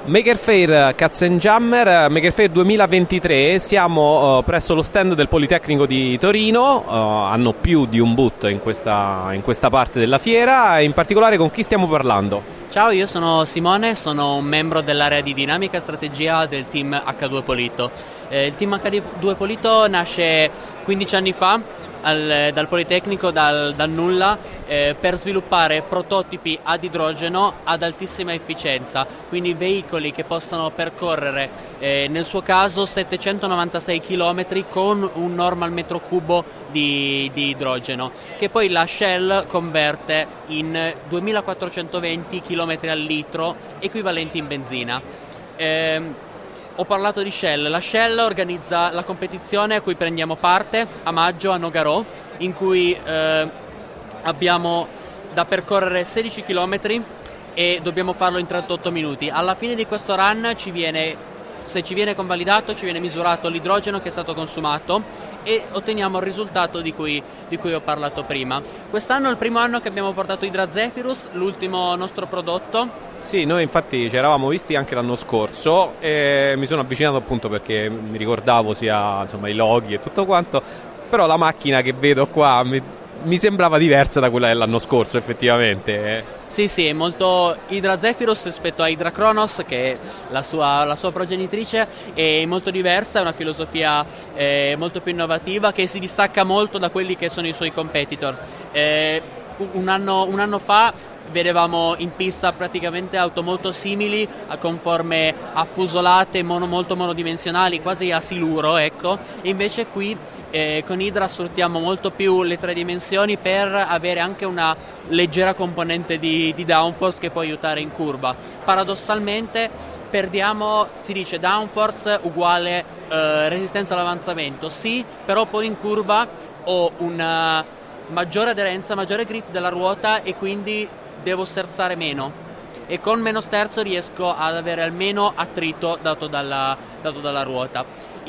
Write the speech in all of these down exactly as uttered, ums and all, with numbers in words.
Maker Faire Katzenjammer, Maker Faire duemilaventitré, siamo uh, presso lo stand del Politecnico di Torino, uh, hanno più di un boot in questa, in questa parte della fiera, e in particolare con chi stiamo parlando? Ciao, io sono Simone, sono un membro dell'area di dinamica e strategia del team acca due Polito. Eh, il team acca due Polito nasce quindici anni fa al, dal Politecnico, dal, dal nulla, eh, per sviluppare prototipi ad idrogeno ad altissima efficienza, quindi veicoli che possano percorrere, eh, nel suo caso, settecentonovantasei chilometri con un normal metro cubo di, di idrogeno, che poi la Shell converte in duemilaquattrocentoventi chilometri al litro, equivalenti in benzina. Eh, Ho parlato di Shell. La Shell organizza la competizione a cui prendiamo parte a maggio a Nogaro, in cui eh, abbiamo da percorrere sedici chilometri e dobbiamo farlo in trentotto minuti. Alla fine di questo run ci viene, se ci viene convalidato, ci viene misurato l'idrogeno che è stato consumato e otteniamo il risultato di cui, di cui ho parlato prima. Quest'anno è il primo anno che abbiamo portato Hydra Zephyrus, l'ultimo nostro prodotto. Sì, noi infatti ci eravamo visti anche l'anno scorso e mi sono avvicinato appunto perché mi ricordavo sia, insomma, i loghi e tutto quanto, però la macchina che vedo qua mi, mi sembrava diversa da quella dell'anno scorso effettivamente. Sì, sì, è molto Hydra Zephyrus rispetto a Hydra Kronos, che è la sua, la sua progenitrice, è molto diversa, è una filosofia eh, molto più innovativa che si distacca molto da quelli che sono i suoi competitor. Eh, un, anno, un anno fa vedevamo in pista praticamente auto molto simili, con forme affusolate, mono, molto monodimensionali, quasi a siluro, ecco. E invece qui eh, con Hydra sfruttiamo molto più le tre dimensioni per avere anche una leggera componente di, di downforce che può aiutare in curva. Paradossalmente perdiamo, si dice downforce uguale eh, resistenza all'avanzamento, sì, però poi in curva ho una maggiore aderenza, maggiore grip della ruota e quindi devo sterzare meno, e con meno sterzo riesco ad avere almeno attrito dato dalla, dato dalla ruota.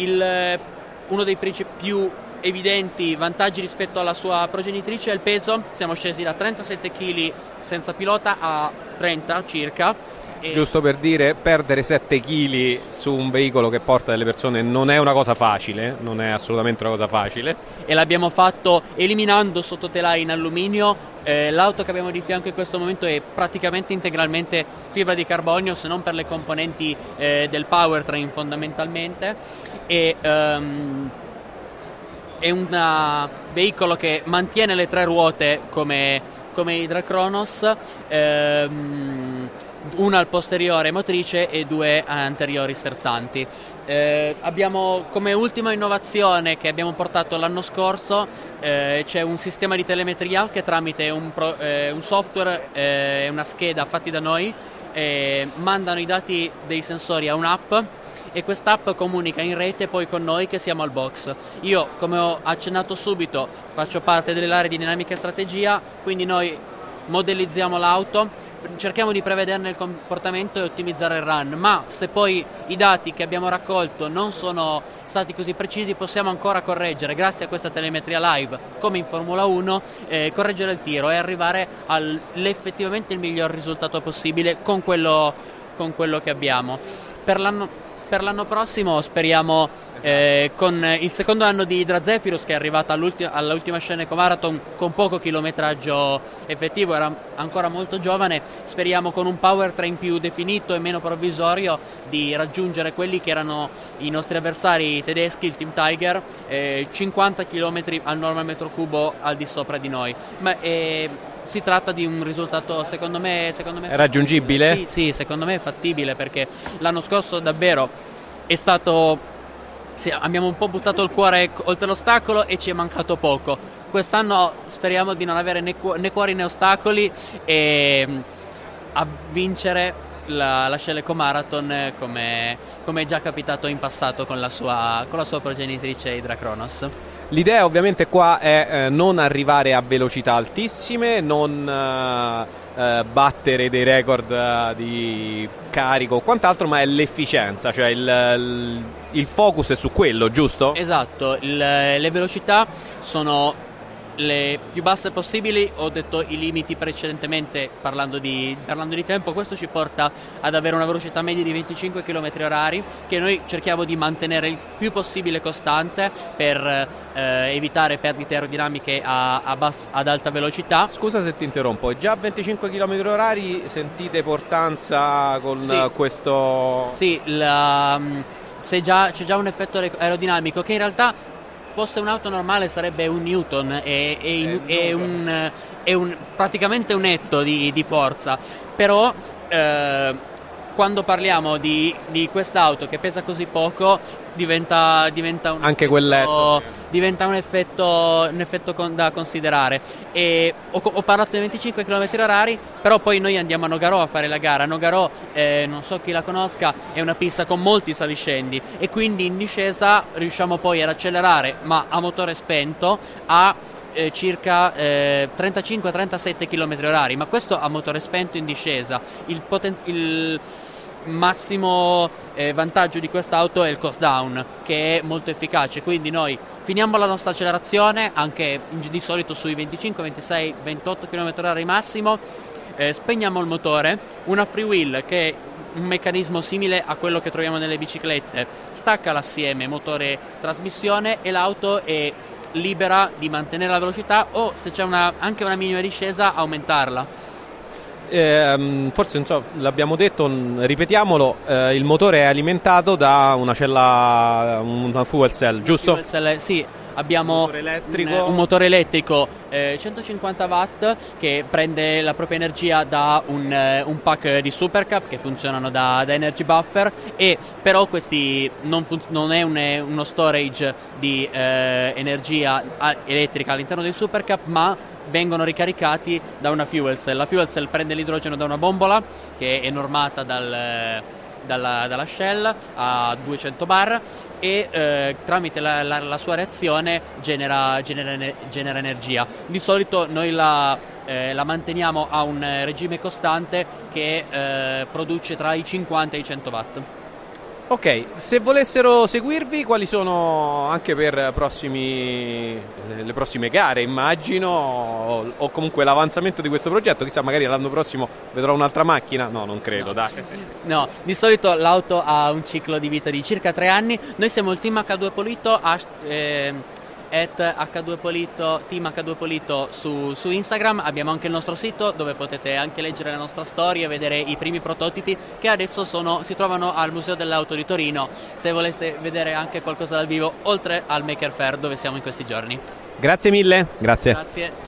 Il, uno dei principi più evidenti vantaggi rispetto alla sua progenitrice è il peso. Siamo scesi da trentasette chili senza pilota a trenta circa. E giusto per dire, perdere sette chili su un veicolo che porta delle persone non è una cosa facile, non è assolutamente una cosa facile. E l'abbiamo fatto eliminando sottotelai in alluminio. Eh, l'auto che abbiamo di fianco in questo momento è praticamente integralmente fibra di carbonio, se non per le componenti eh, del powertrain fondamentalmente. E um, è un veicolo che mantiene le tre ruote come, come Hydra Kronos, ehm, una al posteriore motrice e due anteriori sterzanti. Eh, abbiamo come ultima innovazione che abbiamo portato l'anno scorso, eh, c'è un sistema di telemetria che tramite un, pro, eh, un software e eh, una scheda fatti da noi eh, mandano i dati dei sensori a un'app, e quest'app comunica in rete poi con noi che siamo al box. Io, come ho accennato subito, faccio parte dell'area di dinamica e strategia, quindi noi modellizziamo l'auto, cerchiamo di prevederne il comportamento e ottimizzare il run, ma se poi i dati che abbiamo raccolto non sono stati così precisi, possiamo ancora correggere, grazie a questa telemetria live, come in Formula uno, eh, correggere il tiro e arrivare all'effettivamente il miglior risultato possibile con quello, con quello che abbiamo. Per l'anno Per l'anno prossimo speriamo, eh, con il secondo anno di Hydra Zephyrus, che è arrivata all'ultima, all'ultima Sceneco Marathon con poco chilometraggio effettivo, era ancora molto giovane, speriamo con un powertrain più definito e meno provvisorio di raggiungere quelli che erano i nostri avversari tedeschi, il Team Tiger, eh, cinquanta chilometri al normal metro cubo al di sopra di noi. Ma eh, si tratta di un risultato secondo me, secondo me è raggiungibile? Sì, sì, secondo me è fattibile, perché l'anno scorso davvero è stato, sì, abbiamo un po' buttato il cuore oltre l'ostacolo e ci è mancato poco. Quest'anno speriamo di non avere né, cu- né cuori né ostacoli e a vincere la, la Sceneco Marathon come, come è già capitato in passato con la sua, con la sua progenitrice Hydra Kronos. L'idea ovviamente qua è eh, non arrivare a velocità altissime, non eh, eh, battere dei record eh, di carico o quant'altro, ma è l'efficienza, cioè il, il, il focus è su quello, giusto? Esatto, il, le velocità sono le più basse possibili. Ho detto i limiti precedentemente parlando di, parlando di tempo. Questo ci porta ad avere una velocità media di venticinque chilometri orari, che noi cerchiamo di mantenere il più possibile costante per eh, evitare perdite aerodinamiche a, a bass, ad alta velocità. Scusa se ti interrompo, già a venticinque chilometri orari sentite portanza con sì, questo... Sì, la, c'è, già, c'è già un effetto aerodinamico che in realtà fosse un'auto normale sarebbe un newton e, e, in, è, un, è un, praticamente un etto di, di forza, però eh, quando parliamo di, di quest'auto che pesa così poco diventa, diventa un anche effetto, quell'etto sì. diventa un effetto, un effetto con, da considerare. E ho, ho parlato di venticinque chilometri orari, però poi noi andiamo a Nogarò a fare la gara. Nogarò, eh, non so chi la conosca, è una pista con molti saliscendi e quindi in discesa riusciamo poi ad accelerare, ma a motore spento, a eh, circa eh, trentacinque trentasette chilometri orari, ma questo a motore spento in discesa. Il, poten- il massimo eh, vantaggio di quest'auto è il cost down, che è molto efficace, quindi noi finiamo la nostra accelerazione anche di solito sui venticinque ventisei ventotto chilometri orari massimo, eh, spegniamo il motore, una freewheel che è un meccanismo simile a quello che troviamo nelle biciclette, stacca l'assieme motore trasmissione e l'auto è libera di mantenere la velocità o, se c'è una, anche una minima discesa, aumentarla. Eh, forse non so, l'abbiamo detto, ripetiamolo, eh, il motore è alimentato da una cella, una fuel cell, giusto? Fuel cell, sì, abbiamo un motore elettrico, un, un motore elettrico eh, centocinquanta watt che prende la propria energia da un, eh, un pack di Supercap che funzionano da, da energy buffer, e però questi non, fun- non è un, uno storage di eh, energia elettrica all'interno del Supercap, ma vengono ricaricati da una fuel cell. La fuel cell prende l'idrogeno da una bombola che è normata dal, dalla, dalla Shell a duecento bar e eh, tramite la, la, la sua reazione genera, genera, genera energia. Di solito noi la, eh, la manteniamo a un regime costante che eh, produce tra i cinquanta e i cento watt. Ok, se volessero seguirvi, quali sono anche per prossimi, le prossime gare, immagino, o, o comunque l'avanzamento di questo progetto? Chissà, magari l'anno prossimo vedrò un'altra macchina? No, non credo, no. dai. No, di solito l'auto ha un ciclo di vita di circa tre anni. Noi siamo il team acca due Polito, a, eh, at acca due Polito, team acca due Polito su, su Instagram. Abbiamo anche il nostro sito dove potete anche leggere la nostra storia e vedere i primi prototipi che adesso sono, si trovano al Museo dell'Auto di Torino, se voleste vedere anche qualcosa dal vivo, oltre al Maker Faire dove siamo in questi giorni. Grazie mille, grazie. Grazie.